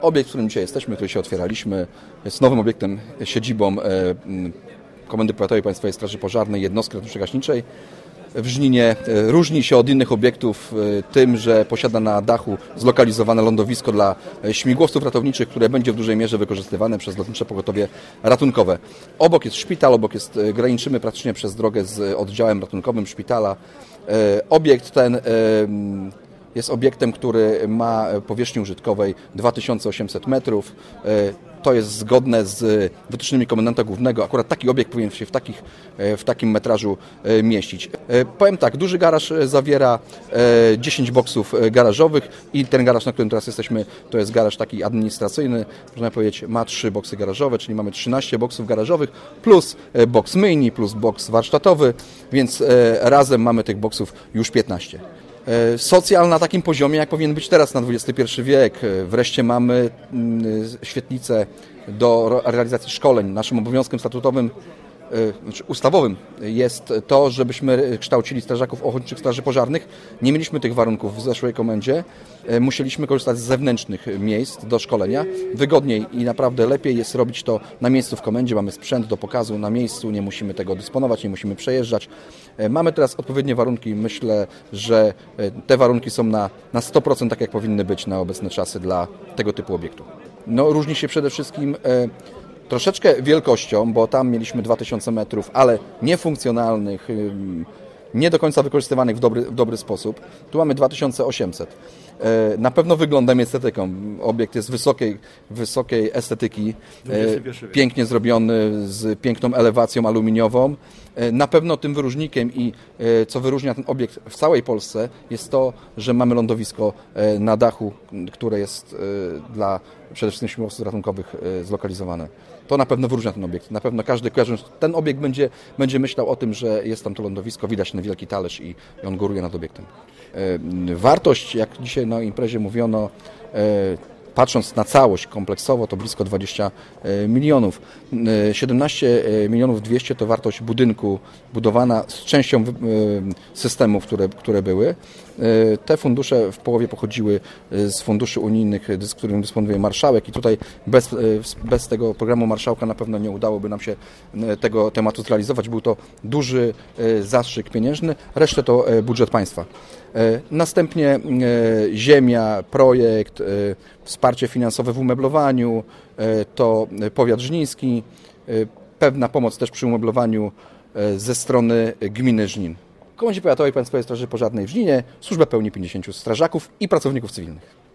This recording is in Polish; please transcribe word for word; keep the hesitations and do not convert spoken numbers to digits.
Obiekt, w którym dzisiaj jesteśmy, który się otwieraliśmy, jest nowym obiektem, siedzibą Komendy Powiatowej Państwowej Straży Pożarnej, jednostki ratowniczo-gaśniczej. W Żninie różni się od innych obiektów tym, że posiada na dachu zlokalizowane lądowisko dla śmigłowców ratowniczych, które będzie w dużej mierze wykorzystywane przez Lotnicze Pogotowie Ratunkowe. Obok jest szpital, obok jest, graniczymy praktycznie przez drogę z oddziałem ratunkowym szpitala. Obiekt ten jest obiektem, który ma powierzchni użytkowej dwa tysiące osiemset metrów. To jest zgodne z wytycznymi komendanta głównego. Akurat taki obiekt powinien się w, takich, w takim metrażu mieścić. Powiem tak, duży garaż zawiera dziesięć boksów garażowych i ten garaż, na którym teraz jesteśmy, to jest garaż taki administracyjny. Można powiedzieć, ma trzy boksy garażowe, czyli mamy trzynaście boksów garażowych plus boks myjni, plus boks warsztatowy, więc razem mamy tych boksów już piętnaście. Socjal na takim poziomie, jak powinien być teraz na dwudziesty pierwszy wiek. Wreszcie mamy świetlicę do realizacji szkoleń. Naszym obowiązkiem statutowym, znaczy ustawowym jest to, żebyśmy kształcili strażaków ochotniczych straży pożarnych. Nie mieliśmy tych warunków w zeszłej komendzie. Musieliśmy korzystać z zewnętrznych miejsc do szkolenia. Wygodniej i naprawdę lepiej jest robić to na miejscu w komendzie. Mamy sprzęt do pokazu na miejscu, nie musimy tego dysponować, nie musimy przejeżdżać. Mamy teraz odpowiednie warunki. Myślę, że te warunki są na, na sto procent tak, jak powinny być na obecne czasy dla tego typu obiektu. No, różni się przede wszystkim troszeczkę wielkością, bo tam mieliśmy dwa tysiące metrów, ale niefunkcjonalnych, nie do końca wykorzystywanych w dobry, w dobry sposób. Tu mamy dwa tysiące osiemset. Na pewno wyglądem i estetyką. Obiekt jest wysokiej, wysokiej estetyki, pięknie zrobiony, z piękną elewacją aluminiową. Na pewno tym wyróżnikiem i co wyróżnia ten obiekt w całej Polsce jest to, że mamy lądowisko na dachu, które jest dla przede wszystkim śmigłowców ratunkowych zlokalizowane. To na pewno wyróżnia ten obiekt. Na pewno każdy kojarząc ten obiekt będzie, będzie myślał o tym, że jest tam to lądowisko, widać ten wielki talerz i, i on góruje nad obiektem. Wartość, jak dzisiaj na imprezie mówiono, patrząc na całość kompleksowo, to blisko dwadzieścia milionów. siedemnaście milionów dwieście to wartość budynku budowana z częścią systemów, które, które były. Te fundusze w połowie pochodziły z funduszy unijnych, z którym dysponuje marszałek i tutaj bez, bez tego programu marszałka na pewno nie udałoby nam się tego tematu zrealizować. Był to duży zastrzyk pieniężny, resztę to budżet państwa. Następnie ziemia, projekt, wsparcie finansowe w umeblowaniu, to powiat żniński, pewna pomoc też przy umeblowaniu ze strony gminy Żnin. W Komendzie Powiatowej Państwowej Straży Pożarnej w Żninie służbę pełni pięćdziesięciu strażaków i pracowników cywilnych.